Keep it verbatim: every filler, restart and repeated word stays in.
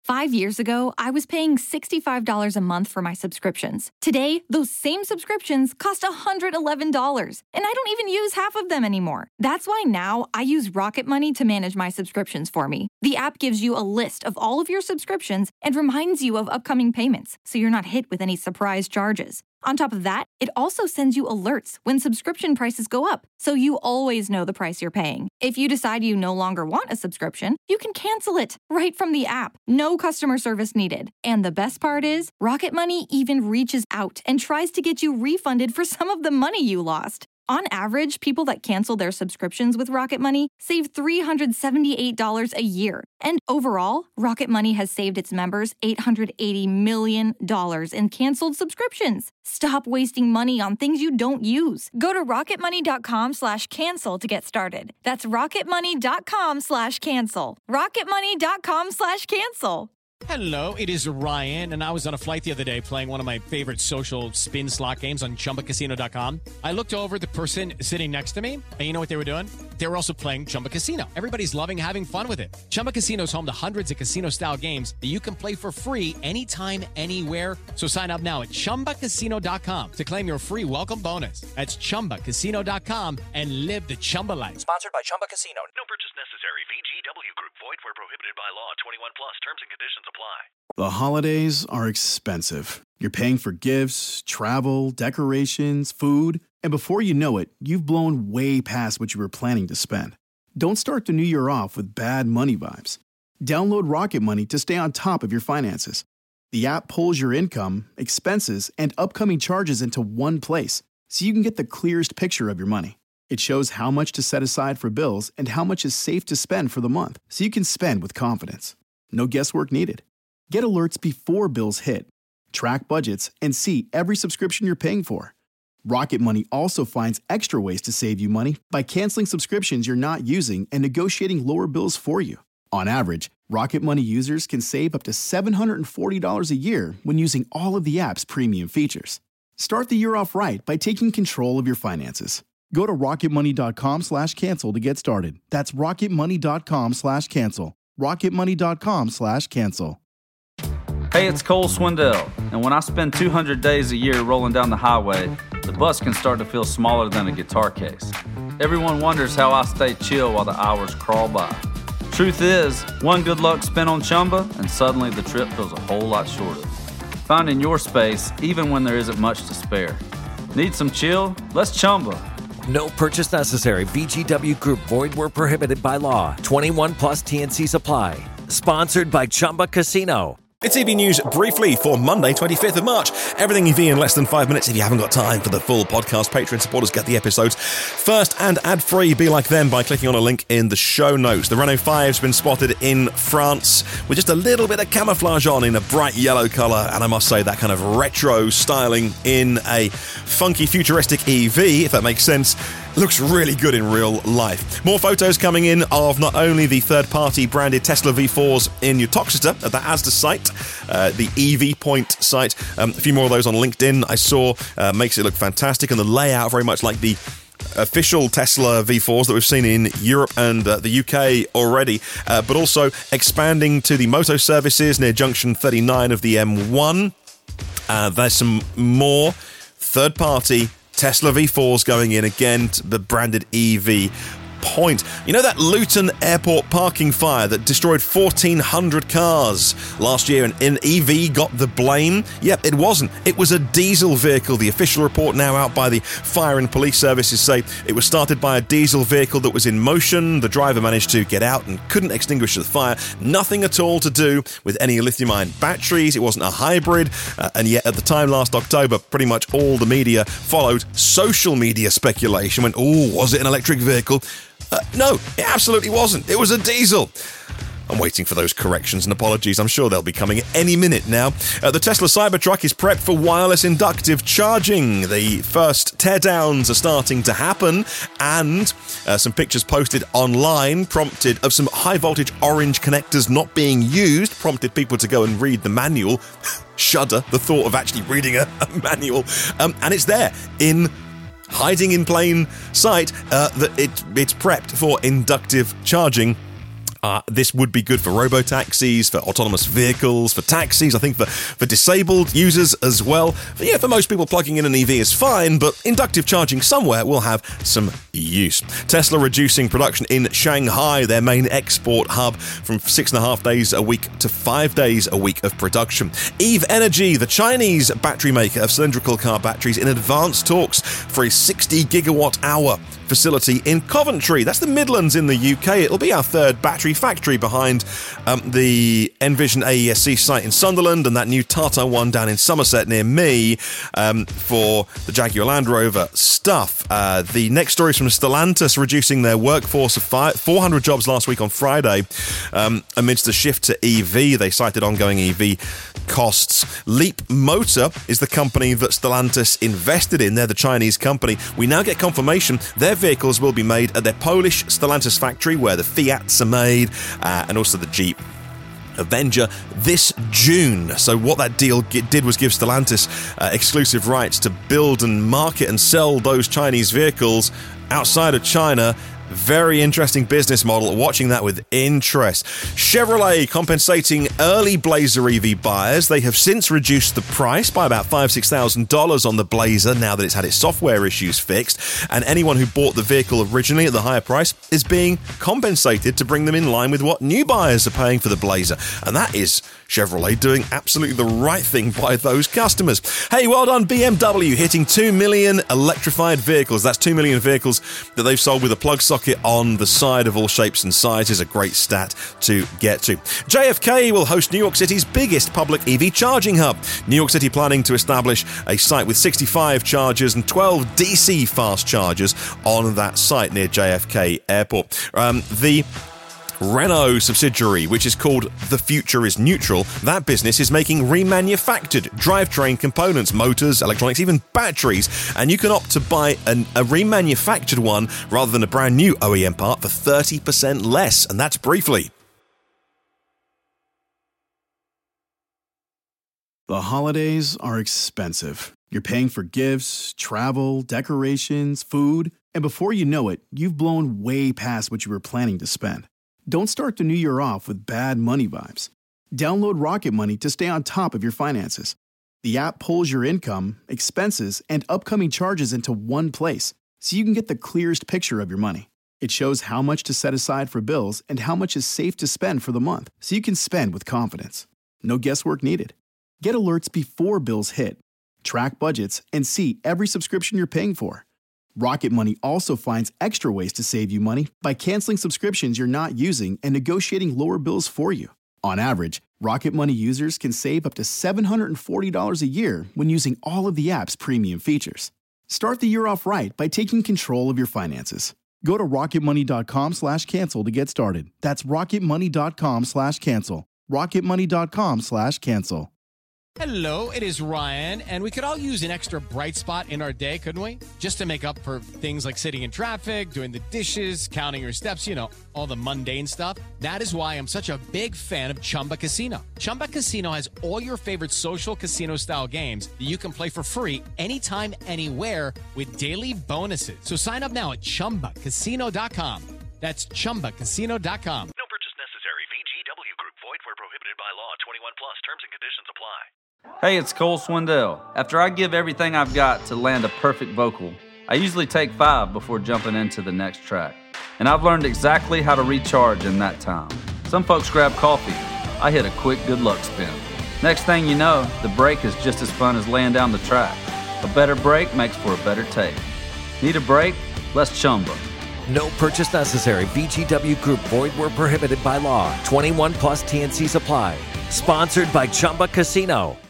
Five years ago, I was paying sixty-five dollars a month for my subscriptions. Today, those same subscriptions cost one hundred eleven dollars, and I don't even use half of them anymore. That's why now I use Rocket Money to manage my subscriptions for me. The app gives you a list of all of your subscriptions and reminds you of upcoming payments, so you're not hit with any surprise charges. On top of that, it also sends you alerts when subscription prices go up, so you always know the price you're paying. If you decide you no longer want a subscription, you can cancel it right from the app. No customer service needed. And the best part is, Rocket Money even reaches out and tries to get you refunded for some of the money you lost. On average, people that cancel their subscriptions with Rocket Money save three hundred seventy-eight dollars a year. And overall, Rocket Money has saved its members eight hundred eighty million dollars in canceled subscriptions. Stop wasting money on things you don't use. Go to rocketmoney.com slash cancel to get started. That's rocketmoney.com slash cancel. rocketmoney.com slash cancel. Hello, it is Ryan, and I was on a flight the other day playing one of my favorite social spin slot games on chumba casino dot com. I looked over at the person sitting next to me, and you know what they were doing? They were also playing Chumba Casino. Everybody's loving having fun with it. Chumba Casino is home to hundreds of casino-style games that you can play for free anytime, anywhere. So sign up now at chumba casino dot com to claim your free welcome bonus. That's chumba casino dot com and live the Chumba life. Sponsored by Chumba Casino. No purchase necessary. V G W Group. Void where prohibited by law. twenty-one plus. Terms and conditions apply. The holidays are expensive. You're paying for gifts, travel, decorations, food, and before you know it, you've blown way past what you were planning to spend. Don't start the new year off with bad money vibes. Download Rocket Money to stay on top of your finances. The app pulls your income, expenses, and upcoming charges into one place, so you can get the clearest picture of your money. It shows how much to set aside for bills and how much is safe to spend for the month, so you can spend with confidence. No guesswork needed. Get alerts before bills hit. Track budgets and see every subscription you're paying for. Rocket Money also finds extra ways to save you money by canceling subscriptions you're not using and negotiating lower bills for you. On average, Rocket Money users can save up to seven hundred forty dollars a year when using all of the app's premium features. Start the year off right by taking control of your finances. Go to rocketmoney.com slash cancel to get started. That's rocketmoney.com slash cancel. rocketmoney.com slash cancel. Hey, it's Cole Swindell, and when I spend two hundred days a year rolling down the highway, the bus can start to feel smaller than a guitar case. Everyone wonders how I stay chill while the hours crawl by. Truth is, one good luck spin on Chumba, and suddenly the trip feels a whole lot shorter. Finding your space, even when there isn't much to spare. Need some chill? Let's Chumba. No purchase necessary. V G W Group. Void where prohibited by law. twenty-one plus T N C supply. Sponsored by Chumba Casino. It's E V News briefly for Monday, twenty-fifth of March. Everything E V in less than five minutes. If you haven't got time for the full podcast, Patreon supporters get the episodes first and ad-free. Be like them by clicking on a link in the show notes. The Renault five's been spotted in France with just a little bit of camouflage on in a bright yellow colour, and I must say that kind of retro styling in a funky futuristic E V, if that makes sense, looks really good in real life. More photos coming in of not only the third-party branded Tesla V fours in Uttoxeter at the Asda site, uh, the E V Point site. Um, a few more of those on LinkedIn I saw. Uh, makes it look fantastic, and the layout very much like the official Tesla V fours that we've seen in Europe and uh, the U K already, uh, but also expanding to the moto services near junction thirty-nine of the M one. Uh, there's some more third-party Tesla V fours going in again, to the branded E V Point. You know that Luton Airport parking fire that destroyed fourteen hundred cars last year and an E V got the blame? Yep, it wasn't. It was a diesel vehicle. The official report now out by the fire and police services say it was started by a diesel vehicle that was in motion. The driver managed to get out and couldn't extinguish the fire. Nothing at all to do with any lithium-ion batteries. It wasn't a hybrid. Uh, and yet at the time last October, pretty much all the media followed social media speculation. Went, oh, was it an electric vehicle? Uh, no, it absolutely wasn't. It was a diesel. I'm waiting for those corrections and apologies. I'm sure they'll be coming any minute now. Uh, the Tesla Cybertruck is prepped for wireless inductive charging. The first teardowns are starting to happen, and uh, some pictures posted online prompted of some high-voltage orange connectors not being used, prompted people to go and read the manual. Shudder, the thought of actually reading a, a manual. Um, and it's there in hiding in plain sight, uh, that it, it's prepped for inductive charging. Uh, this would be good for robo-taxis, for autonomous vehicles, for taxis, I think for, for disabled users as well. But yeah, for most people, plugging in an E V is fine, but inductive charging somewhere will have some use. Tesla reducing production in Shanghai, their main export hub, from six and a half days a week to five days a week of production. Eve Energy, the Chinese battery maker of cylindrical car batteries, in advanced talks for a sixty gigawatt hour facility in Coventry. That's the Midlands in the U K. It'll be our third battery factory behind um, the Envision A E S C site in Sunderland and that new Tata one down in Somerset near me um, for the Jaguar Land Rover stuff. Uh, the next story is from Stellantis, reducing their workforce of five, four hundred jobs last week on Friday um, amidst the shift to E V. They cited ongoing E V costs. Leap Motor is the company that Stellantis invested in. They're the Chinese company. We now get confirmation their vehicles will be made at their Polish Stellantis factory where the Fiats are made uh, and also the Jeep Avenger this June. So what that deal did was give Stellantis uh, exclusive rights to build and market and sell those Chinese vehicles outside of China. Very interesting business model. Watching that with interest. Chevrolet compensating early Blazer E V buyers. They have since reduced the price by about five thousand dollars, six thousand dollars on the Blazer now that it's had its software issues fixed. And anyone who bought the vehicle originally at the higher price is being compensated to bring them in line with what new buyers are paying for the Blazer. And that is Chevrolet doing absolutely the right thing by those customers. Hey, well done B M W, hitting two million electrified vehicles. That's two million vehicles that they've sold with a plug socket on the side of all shapes and sizes. A great stat to get to. J F K will host New York City's biggest public E V charging hub. New York City planning to establish a site with sixty-five chargers and twelve D C fast chargers on that site near J F K Airport. Um, the Renault subsidiary, which is called The Future is Neutral, that business is making remanufactured drivetrain components, motors, electronics, even batteries, and you can opt to buy an, a remanufactured one rather than a brand new O E M part for thirty percent less, and that's briefly. The holidays are expensive. You're paying for gifts, travel, decorations, food, and before you know it, you've blown way past what you were planning to spend. Don't start the new year off with bad money vibes. Download Rocket Money to stay on top of your finances. The app pulls your income, expenses, and upcoming charges into one place, so you can get the clearest picture of your money. It shows how much to set aside for bills and how much is safe to spend for the month, so you can spend with confidence. No guesswork needed. Get alerts before bills hit. Track budgets and see every subscription you're paying for. Rocket Money also finds extra ways to save you money by canceling subscriptions you're not using and negotiating lower bills for you. On average, Rocket Money users can save up to seven hundred forty dollars a year when using all of the app's premium features. Start the year off right by taking control of your finances. Go to rocketmoney.com slash cancel to get started. That's rocketmoney.com slash cancel. rocketmoney.com slash cancel. Hello, it is Ryan, and we could all use an extra bright spot in our day, couldn't we? Just to make up for things like sitting in traffic, doing the dishes, counting your steps, you know, all the mundane stuff. That is why I'm such a big fan of Chumba Casino. Chumba Casino has all your favorite social casino-style games that you can play for free anytime, anywhere with daily bonuses. So sign up now at chumba casino dot com. That's chumba casino dot com. No purchase necessary. V G W Group. Void where prohibited by law. twenty-one plus. Terms and conditions apply. Hey, it's Cole Swindell. After I give everything I've got to land a perfect vocal, I usually take five before jumping into the next track. And I've learned exactly how to recharge in that time. Some folks grab coffee. I hit a quick good luck spin. Next thing you know, the break is just as fun as laying down the track. A better break makes for a better take. Need a break? Let's Chumba. No purchase necessary. V G W Group. Void where prohibited by law. twenty-one plus T N Cs apply. Sponsored by Chumba Casino.